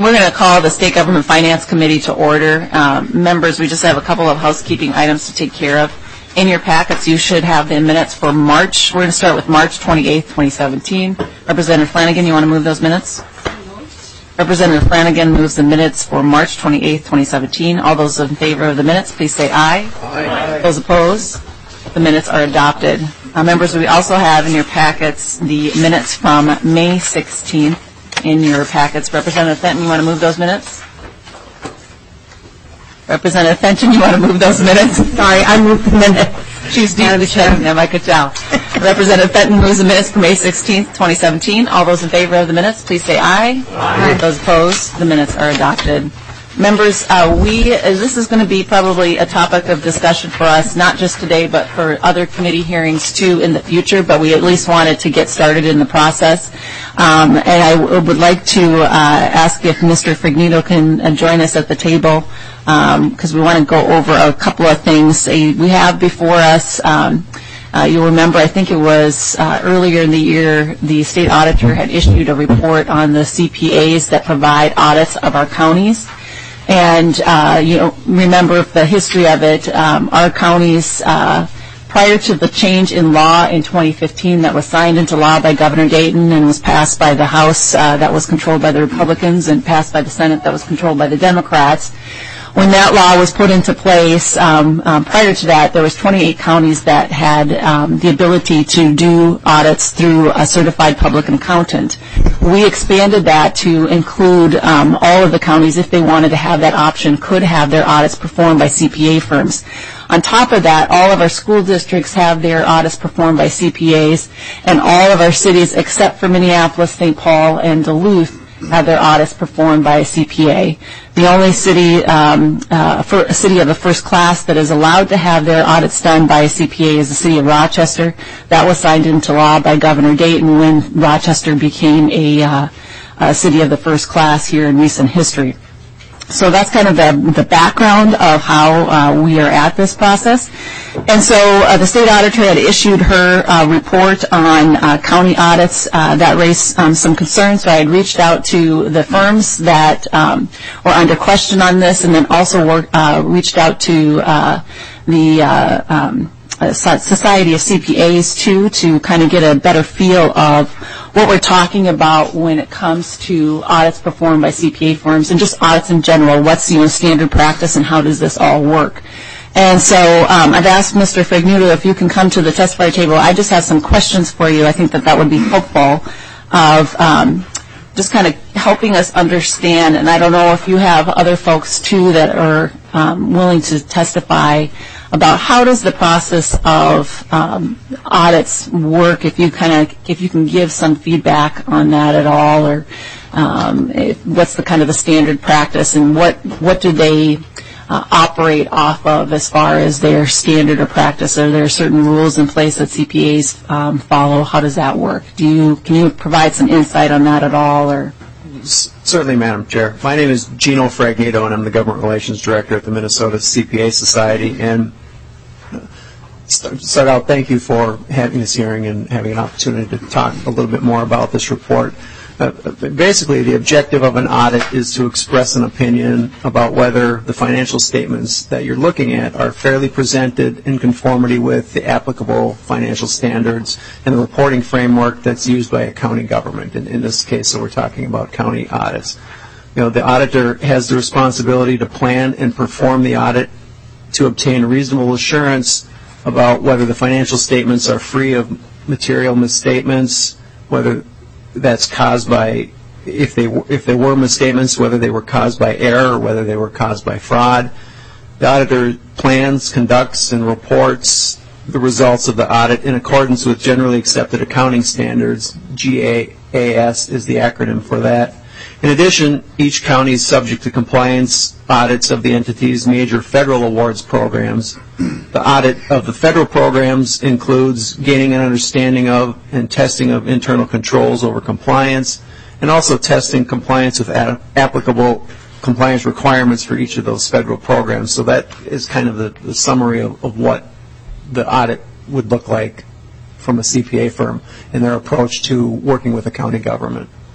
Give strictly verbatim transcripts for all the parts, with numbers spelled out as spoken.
We're going to call the State Government Finance Committee to order. Um, members, we just have a couple of housekeeping items to take care of. In your packets, you should have the minutes for March. We're going to start with March twenty-eighth, twenty seventeen. Representative Flanagan, you want to move those minutes? Representative Flanagan moves the minutes for March twenty-eighth, twenty seventeen. All those in favor of the minutes, please say aye. Aye. Those opposed? The minutes are adopted. Uh, members, we also have in your packets the minutes from May sixteenth in your packets. Representative Fenton, you want to move those minutes? Representative Fenton, you want to move those minutes? Sorry, I moved the minutes. She's deeply checking them, I could tell. Representative Fenton moves the minutes for May sixteenth, twenty seventeen. All those in favor of the minutes, please say aye. Aye. Those opposed, the minutes are adopted. Members, uh, we uh, this is going to be probably a topic of discussion for us, not just today, but for other committee hearings too in the future, but we at least wanted to get started in the process. Um, and I w- would like to uh, ask if Mister Frignito can uh, join us at the table, because um, we want to go over a couple of things. Uh, we have before us, um, uh, you'll remember, I think it was uh, earlier in the year, the state auditor had issued a report on the C P As that provide audits of our counties. And uh, you know, remember the history of it. Um, our counties, uh, prior to the change in law in twenty fifteen that was signed into law by Governor Dayton and was passed by the House uh, that was controlled by the Republicans and passed by the Senate that was controlled by the Democrats. When that law was put into place, um, um, prior to that, there was twenty-eight counties that had um, the ability to do audits through a certified public accountant. We expanded that to include um, all of the counties, if they wanted to have that option, could have their audits performed by C P A firms. On top of that, all of our school districts have their audits performed by C P As, and all of our cities, except for Minneapolis, Saint Paul, and Duluth, have their audits performed by a C P A. The only city, um, uh, for a city of the first class that is allowed to have their audits done by a C P A is the city of Rochester. That was signed into law by Governor Dayton when Rochester became a, uh, a city of the first class here in recent history. So that's kind of the, the background of how uh, we are at this process. And so uh, the state auditor had issued her uh, report on uh, county audits uh, that raised um, some concerns. So I had reached out to the firms that um, were under question on this, and then also work, uh, reached out to uh, the uh, um, Society of C P As too, to kind of get a better feel of what we're talking about when it comes to audits performed by C P A firms and just audits in general. What's the you know, standard practice and how does this all work? And so um, I've asked Mister Frignito if you can come to the testify table. I just have some questions for you. I think that that would be helpful of um, just kind of helping us understand. And I don't know if you have other folks too that are um, willing to testify about how does the process of um, audits work, if you kind of, if you can give some feedback on that at all, or um, if, what's the kind of the standard practice, and what what do they uh, operate off of as far as their standard or practice? Are there certain rules in place that C P As um, follow? How does that work? Do you can you provide some insight on that at all, or? Certainly, Madam Chair. My name is Gino Fragnito, and I'm the Government Relations Director at the Minnesota C P A Society. And start out, thank you for having this hearing and having an opportunity to talk a little bit more about this report. Uh, basically, the objective of an audit is to express an opinion about whether the financial statements that you're looking at are fairly presented in conformity with the applicable financial standards and the reporting framework that's used by a county government. In, in this case, so we're talking about county audits. You know, the auditor has the responsibility to plan and perform the audit to obtain reasonable assurance about whether the financial statements are free of material misstatements, whether that's caused by, if they if they were misstatements, whether they were caused by error or whether they were caused by fraud. The auditor plans, conducts, and reports the results of the audit in accordance with generally accepted accounting standards. G A A S is the acronym for that. In addition, each county is subject to compliance audits of the entity's major federal awards programs. The audit of the federal programs includes gaining an understanding of and testing of internal controls over compliance, and also testing compliance with a- applicable compliance requirements for each of those federal programs. So that is kind of the, the summary of, of what the audit would look like from a C P A firm in their approach to working with the county government.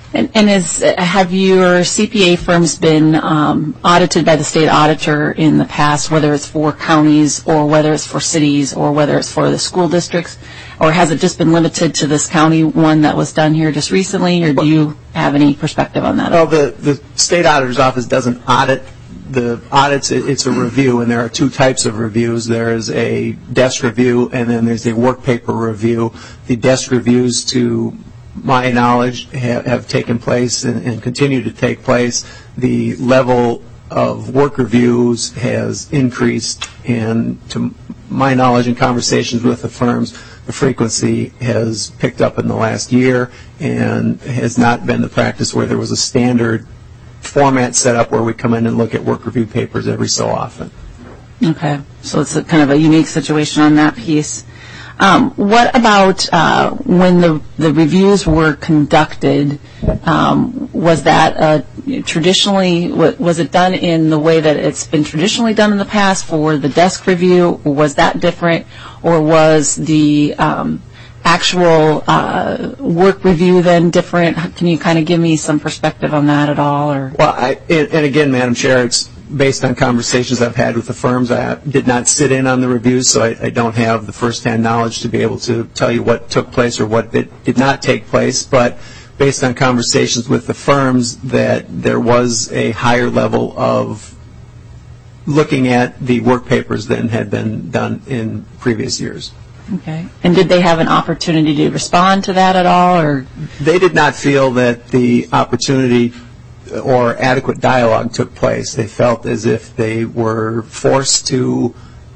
And, and is, have your C P A firms been um, audited by the state auditor in the past, whether it's for counties or whether it's for cities or whether it's for the school districts? Or has it just been limited to this county one that was done here just recently, or do you have any perspective on that? Well, the, the state auditor's office doesn't audit. The audits, it's a review, and there are two types of reviews. There is a desk review, and then there's a work paper review. The desk reviews, to my knowledge, have, have taken place and, and continue to take place. The level of work reviews has increased, and to my knowledge in conversations with the firms, the frequency has picked up in the last year and has not been the practice where there was a standard format set up where we come in and look at work review papers every so often. Okay, so it's a kind of a unique situation on that piece. Um, what about uh, when the the reviews were conducted? Um, was that uh, traditionally, was it done in the way that it's been traditionally done in the past for the desk review, or was that different, or was the um, actual uh, work review then different? Can you kind of give me some perspective on that at all? Or well, I, and, and again, Madam Chair, it's based on conversations I've had with the firms. I did not sit in on the reviews, so I, I don't have the first-hand knowledge to be able to tell you what took place or what did, did not take place. But based on conversations with the firms, that there was a higher level of looking at the work papers than had been done in previous years. Okay. And did they have an opportunity to respond to that at all, or? They did not feel that the opportunity or adequate dialogue took place. They felt as if they were forced to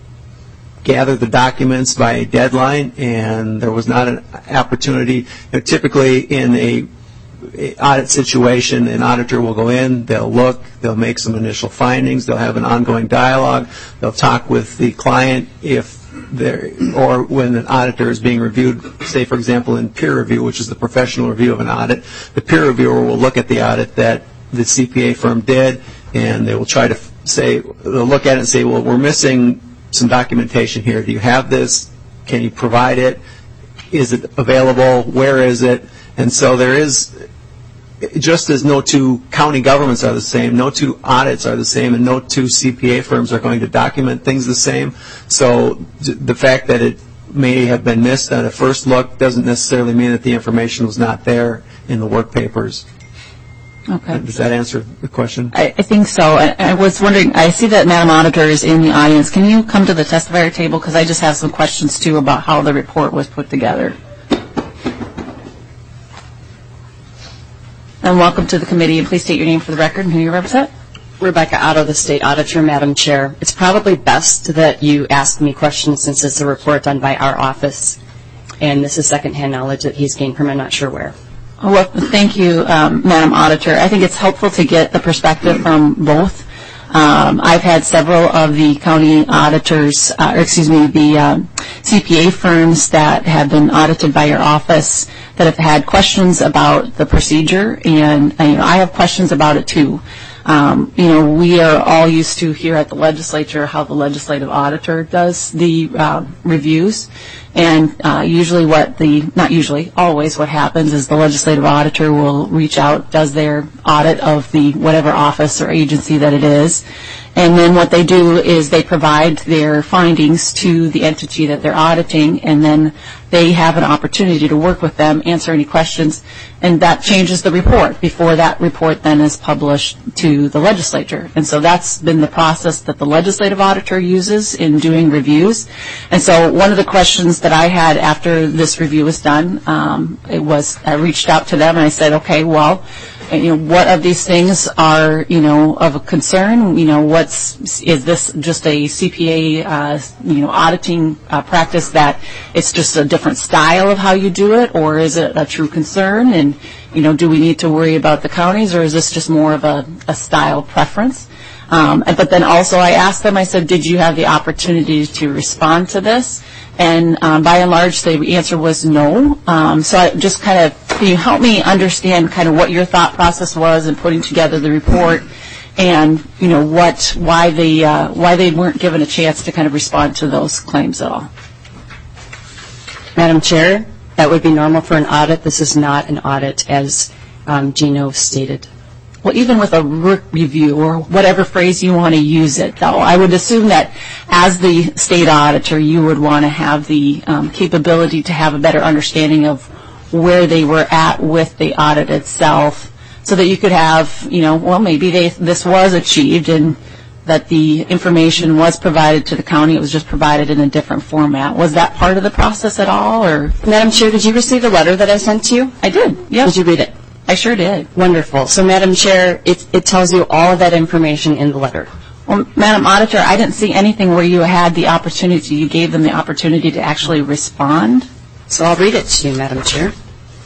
gather the documents by a deadline, and there was not an opportunity. You know, typically in a, a audit situation, an auditor will go in, they'll look, they'll make some initial findings, they'll have an ongoing dialogue, they'll talk with the client if there, or when an auditor is being reviewed, say for example in peer review, which is the professional review of an audit, the peer reviewer will look at the audit that the C P A firm did, and they will try to say, they'll look at it and say, well, we're missing some documentation here. Do you have this? Can you provide it? Is it available? Where is it? And so there is, just as no two county governments are the same, no two audits are the same, and no two C P A firms are going to document things the same. So the fact that it may have been missed on a first look doesn't necessarily mean that the information was not there in the work papers. Okay. Does that answer the question? I, I think so. I, I was wondering, I see that Madam Auditor is in the audience. Can you come to the testifier table? Because I just have some questions, too, about how the report was put together. And welcome to the committee. And please state your name for the record and who you represent. Rebecca Otto, the State Auditor, Madam Chair. It's probably best that you ask me questions since it's a report done by our office. And this is secondhand knowledge that he's gained from I'm not sure where. Well, thank you, um, Madam Auditor. I think it's helpful to get the perspective from both. Um, I've had several of the county auditors, uh, or excuse me, the um, C P A firms that have been audited by your office that have had questions about the procedure, and uh, you know, I have questions about it too. Um, you know, we are all used to here at the legislature how the legislative auditor does the uh, reviews. And uh, usually what the, not usually, always what happens is the legislative auditor will reach out, does their audit of the whatever office or agency that it is. And then what they do is they provide their findings to the entity that they're auditing, and then they have an opportunity to work with them, answer any questions, and that changes the report before that report then is published to the legislature. And so that's been the process that the legislative auditor uses in doing reviews. And so one of the questions that I had after this review was done, um, it was I reached out to them and I said, okay, well, you know, what of these things are, you know, of a concern? You know, what's, is this just a C P A, uh, you know, auditing uh, practice that it's just a different style of how you do it, or is it a true concern? And, you know, do we need to worry about the counties, or is this just more of a, a style preference? Um, but then also I asked them, I said, did you have the opportunity to respond to this? And um, by and large, the answer was no. Um, so I just kind of, can you help me understand kind of what your thought process was in putting together the report, and you know what, why they, uh, why they weren't given a chance to kind of respond to those claims at all? Madam Chair, that would be normal for an audit. This is not an audit as um, Gino stated. Well, even with a work review or whatever phrase you want to use it, though, I would assume that as the state auditor, you would want to have the um, capability to have a better understanding of where they were at with the audit itself, so that you could have, you know, well, maybe they, this was achieved and that the information was provided to the county. It was just provided in a different format. Was that part of the process at all? Or Madam Chair, did you receive the letter that I sent to you? I did, yes. Did you read it? I sure did. Wonderful. So, Madam Chair, it, it tells you all of that information in the letter. Well, Madam Auditor, I didn't see anything where you had the opportunity, you gave them the opportunity to actually respond. So I'll read it to you, Madam Chair.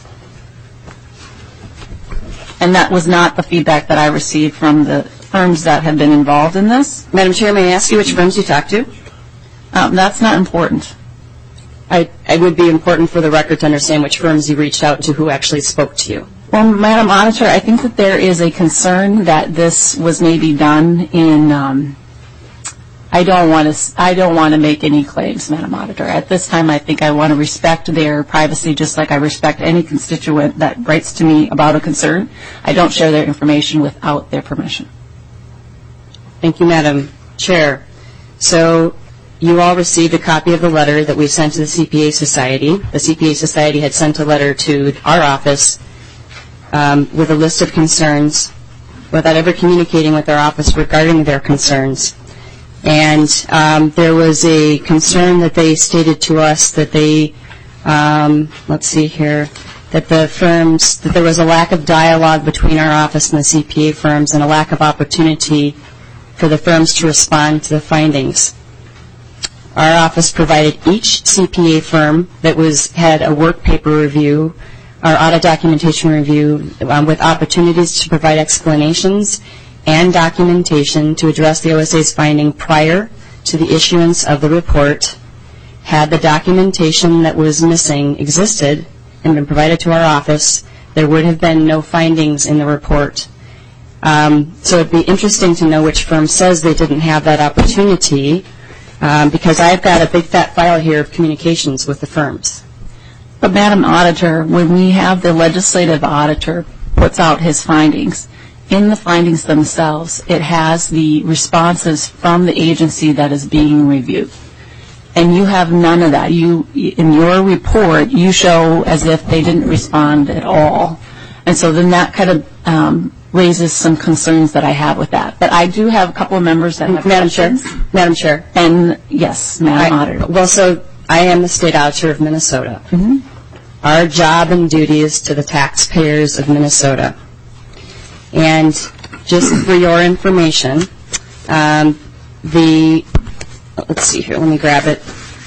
And that was not the feedback that I received from the firms that have been involved in this. Madam Chair, may I ask you which firms you talked to? Um, that's not important. I, it would be important for the record to understand which firms you reached out to, who actually spoke to you. Well, Madam Auditor, I think that there is a concern that this was maybe done in, um, I don't want to, I don't want to make any claims, Madam Auditor. At this time, I think I want to respect their privacy just like I respect any constituent that writes to me about a concern. I don't share their information without their permission. Thank you, Madam Chair. So you all received a copy of the letter that we sent to the C P A Society. The C P A Society had sent a letter to our office um, with a list of concerns without ever communicating with our office regarding their concerns. And um, there was a concern that they stated to us that they, um, let's see here, that the firms, that there was a lack of dialogue between our office and the C P A firms and a lack of opportunity for the firms to respond to the findings. Our office provided each C P A firm that was had a work paper review, our audit documentation review, um, with opportunities to provide explanations and documentation to address the O S A's finding prior to the issuance of the report. Had the documentation that was missing existed and been provided to our office, there would have been no findings in the report. Um, so it would be interesting to know which firm says they didn't have that opportunity, um, because I've got a big fat file here of communications with the firms. But Madam Auditor, when we have the legislative auditor puts out his findings, in the findings themselves, it has the responses from the agency that is being reviewed. And you have none of that. You, in your report, you show as if they didn't respond at all. And so then that kind of um, raises some concerns that I have with that. But I do have a couple of members that have Madam questions. Chair. Madam Chair. And yes, Madam I, Auditor. Well, so I am the state auditor of Minnesota. Mm-hmm. Our job and duty is to the taxpayers of Minnesota. And just for your information, um, the, let's see here, let me grab it.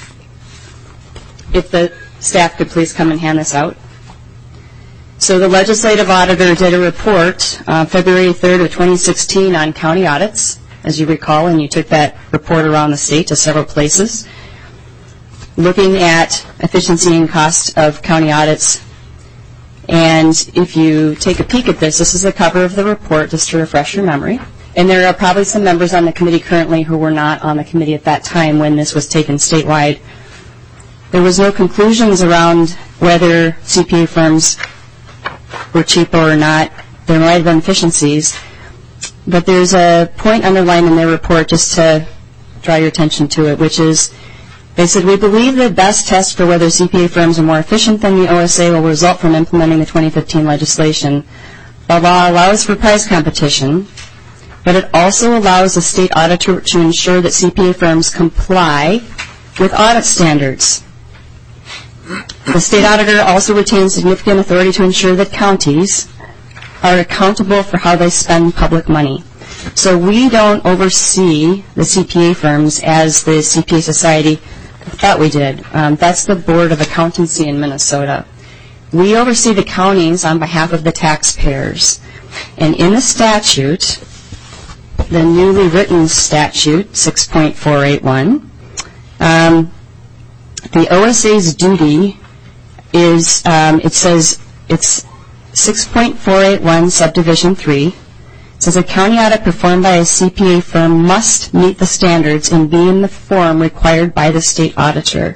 If the staff could please come and hand this out. So the legislative auditor did a report uh, February third of twenty sixteen on county audits, as you recall, and you took that report around the state to several places, looking at efficiency and cost of county audits. And if you take a peek at this, this is the cover of the report, just to refresh your memory. And there are probably some members on the committee currently who were not on the committee at that time when this was taken statewide. There was no conclusions around whether C P A firms were cheaper or not. There might have been efficiencies. But there's a point underlined in their report just to draw your attention to it, which is they said, we believe the best test for whether C P A firms are more efficient than the O S A will result from implementing the twenty fifteen legislation. The law allows for price competition, but it also allows the state auditor to ensure that C P A firms comply with audit standards. The state auditor also retains significant authority to ensure that counties are accountable for how they spend public money. So we don't oversee the C P A firms as the C P A Society thought we did. Um, that's the Board of Accountancy in Minnesota. We oversee the counties on behalf of the taxpayers. And in the statute, the newly written statute, six point four eight one, um, the O S A's duty is, um, it says, it's six point four eight one subdivision three. It says a county audit performed by a C P A firm must meet the standards and be in the form required by the state auditor.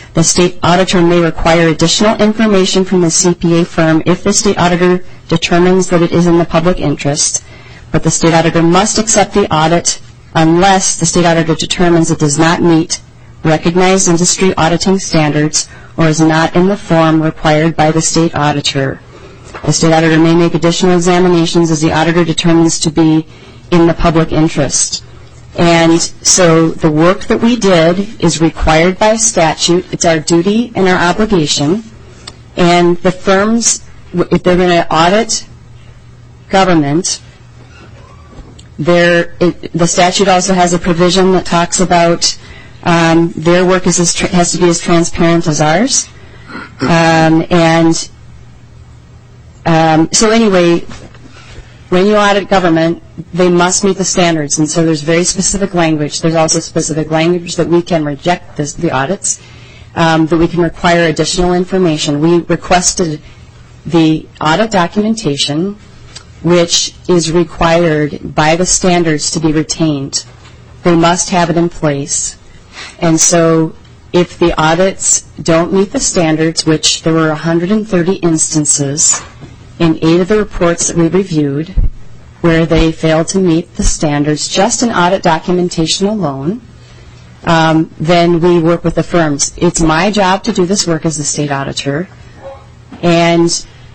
The state auditor may require additional information from the C P A firm if the state auditor determines that it is in the public interest, but the state auditor must accept the audit unless the state auditor determines it does not meet recognized industry auditing standards or is not in the form required by the state auditor. The state auditor may make additional examinations as the auditor determines to be in the public interest. And so the work that we did is required by statute. It's our duty and our obligation. And the firms, if they're going to audit government, There, it, the statute also has a provision that talks about um, their work is as tra- has to be as transparent as ours. Um, and um, so anyway, when you audit government, they must meet the standards. And so there's very specific language. There's also specific language that we can reject this, the audits, um, that we can require additional information. We requested the audit documentation, which is required by the standards to be retained. They must have it in place. And so if the audits don't meet the standards, which there were one hundred thirty instances in eight of the reports that we reviewed where they failed to meet the standards, just in audit documentation alone, um, then we work with the firms. It's my job to do this work as the state auditor. And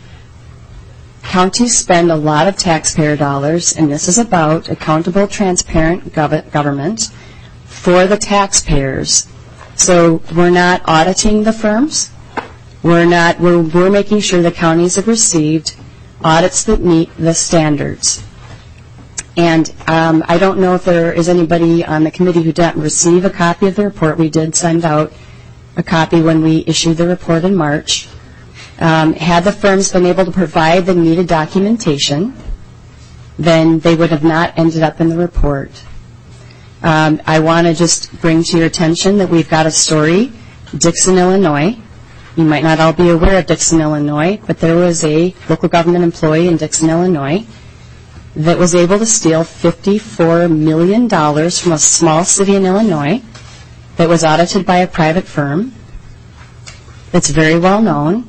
counties spend a lot of taxpayer dollars, and this is about accountable, transparent gov- government for the taxpayers. So we're not auditing the firms. We're not. We're, we're making sure the counties have received audits that meet the standards. And um, I don't know if there is anybody on the committee who didn't receive a copy of the report. We did send out a copy when we issued the report in March. Um, had the firms been able to provide the needed documentation, then they would have not ended up in the report. Um, I want to just bring to your attention that we've got a story, Dixon, Illinois. You might not all be aware of Dixon, Illinois, but there was a local government employee in Dixon, Illinois that was able to steal fifty-four million dollars from a small city in Illinois that was audited by a private firm that's very well known.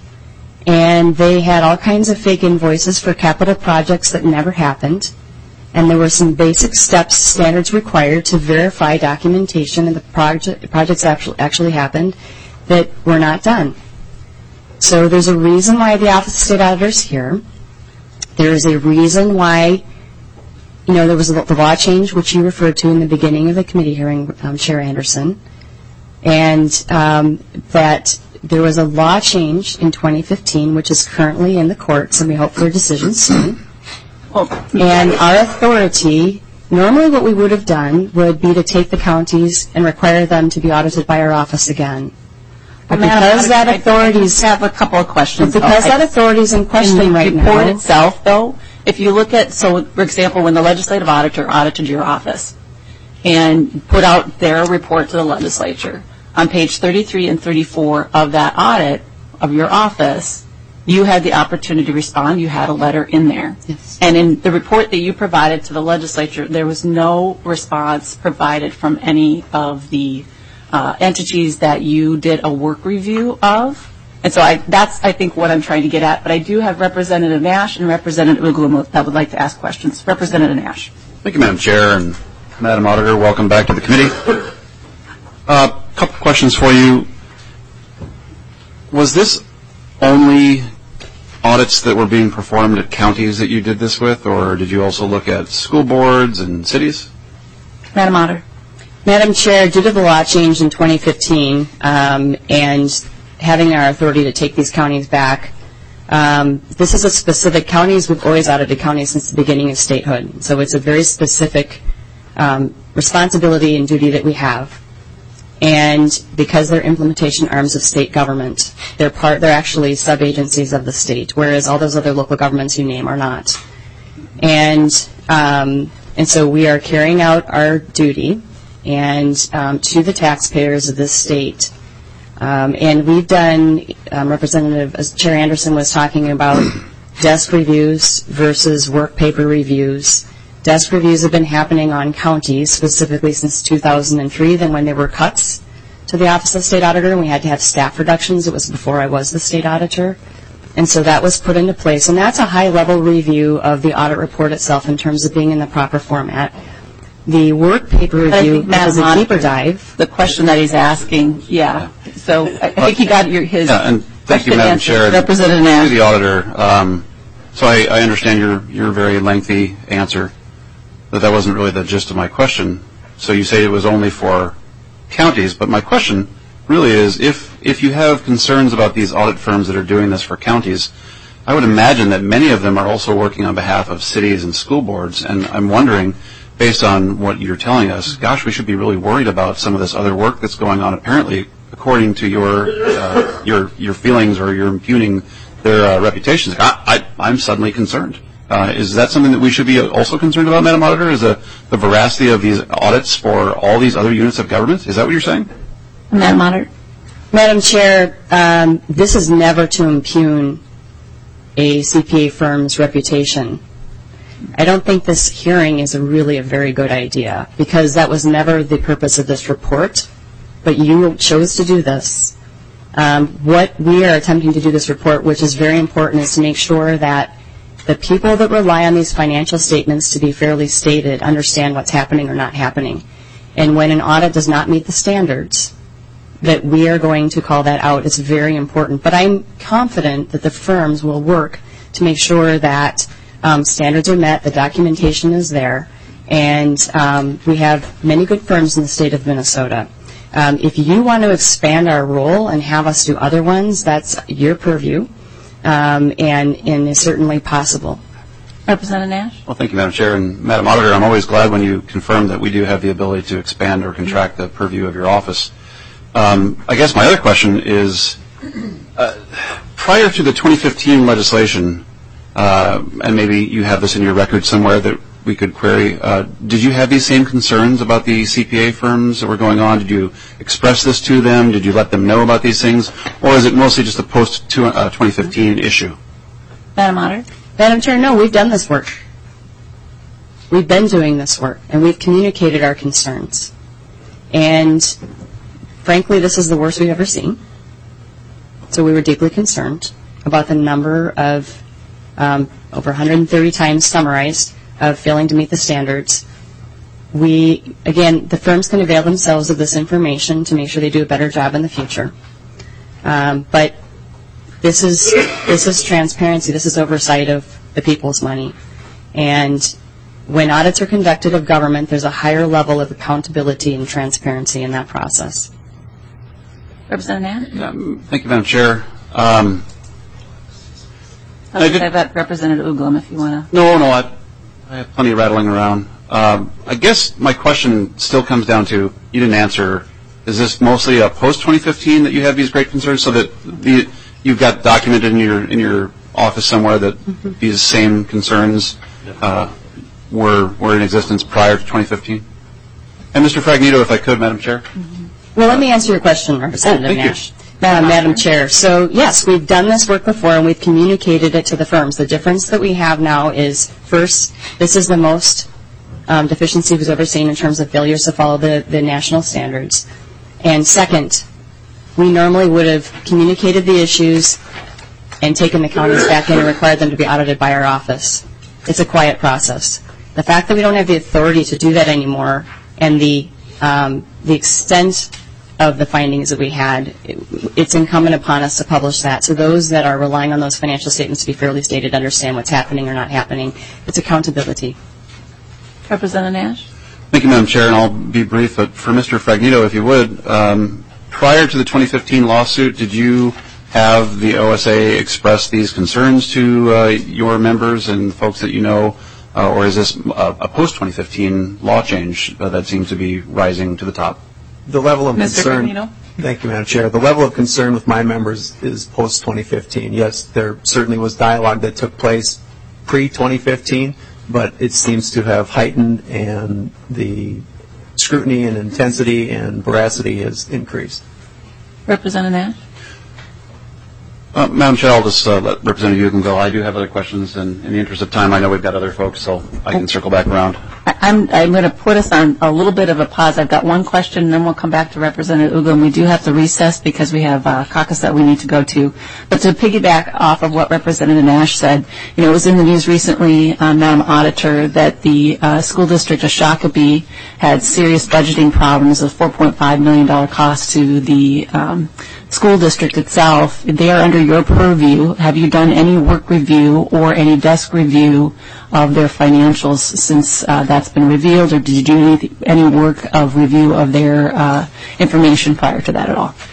And they had all kinds of fake invoices for capital projects that never happened. And there were some basic steps, standards required to verify documentation and the project, projects actually, actually happened that were not done. So there's a reason why the Office of State Auditor is here. There is a reason why, you know, there was a, the law change, which you referred to in the beginning of the committee hearing, um, Chair Anderson, and um, that there was a law change in twenty fifteen, which is currently in the courts, and we hope for a decision soon. And our authority, normally what we would have done would be to take the counties and require them to be audited by our office again. But because that authority is, have a couple of questions. Because that authority is in question right now. In the report itself, though, if you look at, so for example, when the legislative auditor audited your office and put out their report to the legislature, on page thirty-three and thirty-four of that audit of your office, you had the opportunity to respond. You had a letter in there. Yes. And in the report that you provided to the legislature, there was no response provided from any of the uh, entities that you did a work review of. And so I, that's, I think, what I'm trying to get at. But I do have Representative Nash and Representative Uglum that would like to ask questions. Representative Nash. Thank you, Madam Chair, and Madam Auditor, welcome back to the committee. A uh, couple questions for you. Was this only audits that were being performed at counties that you did this with, or did you also look at school boards and cities? Madam Auditor. Madam Chair, due to the law change in twenty fifteen um, and having our authority to take these counties back, um, this is a specific, counties, we've always audited counties since the beginning of statehood. So it's a very specific um, responsibility and duty that we have. And because they're implementation arms of state government, they're part, they're actually sub-agencies of the state, whereas all those other local governments you name are not. And um, and so we are carrying out our duty and um, to the taxpayers of this state. Um, and we've done, um, Representative, as Chair Anderson was talking about, desk reviews versus work paper reviews. Desk reviews have been happening on counties, specifically since two thousand three, then when there were cuts to the Office of the State Auditor, and we had to have staff reductions. It was before I was the state auditor. And so that was put into place. And that's a high-level review of the audit report itself in terms of being in the proper format. The work paper review is a deeper dive. The question that he's asking, yeah. So I think he got your, his yeah, and thank you, Madam Chair. Representative Nash. To the auditor. Um, so I, I understand your, your very lengthy answer, that that wasn't really the gist of my question. So you say it was only for counties, but my question really is, if if you have concerns about these audit firms that are doing this for counties, I would imagine that many of them are also working on behalf of cities and school boards, and I'm wondering, based on what you're telling us, gosh, we should be really worried about some of this other work that's going on. Apparently, according to your uh, your your feelings, or you're impugning their uh, reputations, I, I, I'm suddenly concerned. Uh, is that something that we should be also concerned about, Madam Auditor? Is the, the veracity of these audits for all these other units of government? Is that what you're saying? Madam Auditor. Madam Chair, um, this is never to impugn a C P A firm's reputation. I don't think this hearing is a really a very good idea, because that was never the purpose of this report, but you chose to do this. Um, what we are attempting to do this report, which is very important, is to make sure that the people that rely on these financial statements to be fairly stated understand what's happening or not happening. And when an audit does not meet the standards, that we are going to call that out. It's very important. But I'm confident that the firms will work to make sure that um, standards are met, the documentation is there, and um, we have many good firms in the state of Minnesota. Um, if you want to expand our role and have us do other ones, that's your purview, um, and, and is certainly possible. Representative Nash? Well, thank you, Madam Chair. And Madam Auditor, I'm always glad when you confirm that we do have the ability to expand or contract the purview of your office. Um, I guess my other question is, uh, prior to the twenty fifteen legislation, uh, and maybe you have this in your record somewhere that we could query, uh, did you have these same concerns about the C P A firms that were going on? Did you express this to them? Did you let them know about these things? Or is it mostly just a post-twenty fifteen issue? Madam Auditor? Madam Chair, no, we've done this work. We've been doing this work, and we've communicated our concerns. And frankly, this is the worst we've ever seen. So we were deeply concerned about the number of, um, over one hundred thirty times summarized, of failing to meet the standards. We, again, the firms can avail themselves of this information to make sure they do a better job in the future. Um, but this is, this is transparency. This is oversight of the people's money. And when audits are conducted of government, there's a higher level of accountability and transparency in that process. Representative Nash? Um, thank you, Madam Chair. Um, I'll have that Representative Uglum if you want to. No, no, I, I have plenty of rattling around. Um, I guess my question still comes down to, you didn't answer, is this mostly a post-twenty fifteen that you have these great concerns, so that the, you've got documented in your in your office somewhere that mm-hmm. these same concerns uh, were were in existence prior to twenty fifteen? And Mister Fragnito, if I could, Madam Chair. Mm-hmm. Well, let me answer your question, Representative oh, thank Nash. You. Uh, Madam Chair. So, yes, we've done this work before, and we've communicated it to the firms. The difference that we have now is, first, this is the most um, deficiency we've ever seen in terms of failures to follow the, the national standards. And second, we normally would have communicated the issues and taken the counties back in and required them to be audited by our office. It's a quiet process. The fact that we don't have the authority to do that anymore, and the um, the extent of the findings that we had, it, it's incumbent upon us to publish that. So those that are relying on those financial statements to be fairly stated understand what's happening or not happening. It's accountability. Representative Nash? Thank you, Madam Chair, and I'll be brief. But for Mister Fragnito, if you would, um, prior to the twenty fifteen lawsuit, did you have the O S A express these concerns to uh, your members and folks that you know, uh, or is this a, a post-twenty fifteen law change uh, that seems to be rising to the top? The level of Mister concern. Fragnito? Thank you, Madam Chair. The level of concern with my members is post twenty fifteen. Yes, there certainly was dialogue that took place pre twenty fifteen, but it seems to have heightened, and the scrutiny and intensity and veracity has increased. Representative Nash? Uh, Madam Chair, I'll just uh, let Representative Ugan go. I do have other questions, and in the interest of time, I know we've got other folks, so I can circle back around. I- I'm, I'm going to put us on a little bit of a pause. I've got one question, and then we'll come back to Representative Ugan. We do have to recess because we have a caucus that we need to go to. But to piggyback off of what Representative Nash said, you know, it was in the news recently, uh, Madam Auditor, that the uh, school district of Shakopee had serious budgeting problems, a four point five million dollars cost to the um, school district itself. They are under your purview. Have you done any work review or any desk review of their financials since uh, that's been revealed, or did you do any, any work of review of their uh, information prior to that at all?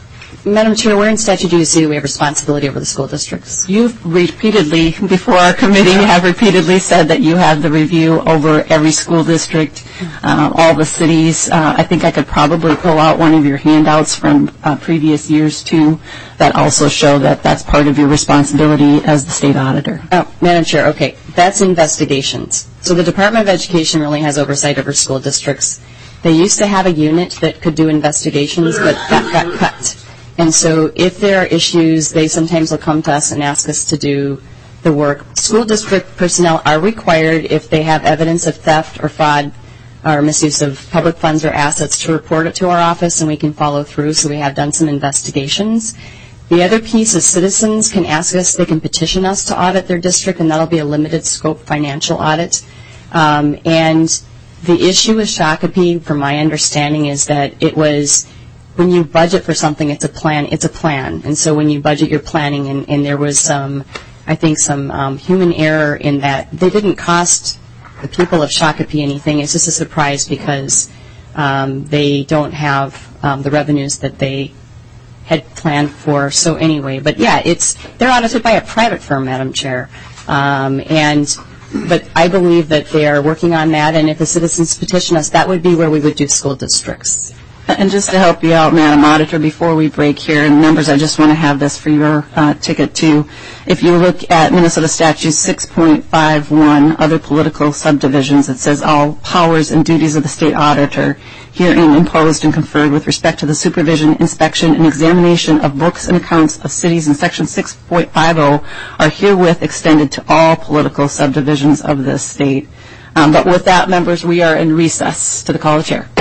Madam Chair, where in statute do you see we have responsibility over the school districts? You've repeatedly, before our committee, have repeatedly said that you have the review over every school district, uh, all the cities. Uh, I think I could probably pull out one of your handouts from uh, previous years, too, that also show that that's part of your responsibility as the state auditor. Oh, Madam Chair, okay. That's investigations. So the Department of Education really has oversight over school districts. They used to have a unit that could do investigations, but that got cut. And so if there are issues, they sometimes will come to us and ask us to do the work. School district personnel are required, if they have evidence of theft or fraud or misuse of public funds or assets, to report it to our office, and we can follow through. So we have done some investigations. The other piece is citizens can ask us, they can petition us to audit their district, and that'll be a limited scope financial audit. Um, and the issue with Shakopee, from my understanding, is that it was, when you budget for something, it's a plan. It's a plan. And so when you budget, you're planning, and, and there was some, I think, some um, human error in that. They didn't cost the people of Shakopee anything. It's just a surprise because um, they don't have um, the revenues that they had planned for. So anyway, but yeah, it's they're audited by a private firm, Madam Chair, um, and but I believe that they are working on that. And if the citizens petition us, that would be where we would do school districts. And just to help you out, Madam Auditor, before we break here, and members, I just want to have this for your uh, ticket, too. If you look at Minnesota Statute six point five one, other political subdivisions, it says all powers and duties of the state auditor herein imposed and conferred with respect to the supervision, inspection, and examination of books and accounts of cities in Section six point five zero are herewith extended to all political subdivisions of this state. Um, but with that, members, we are in recess to the call of the chair.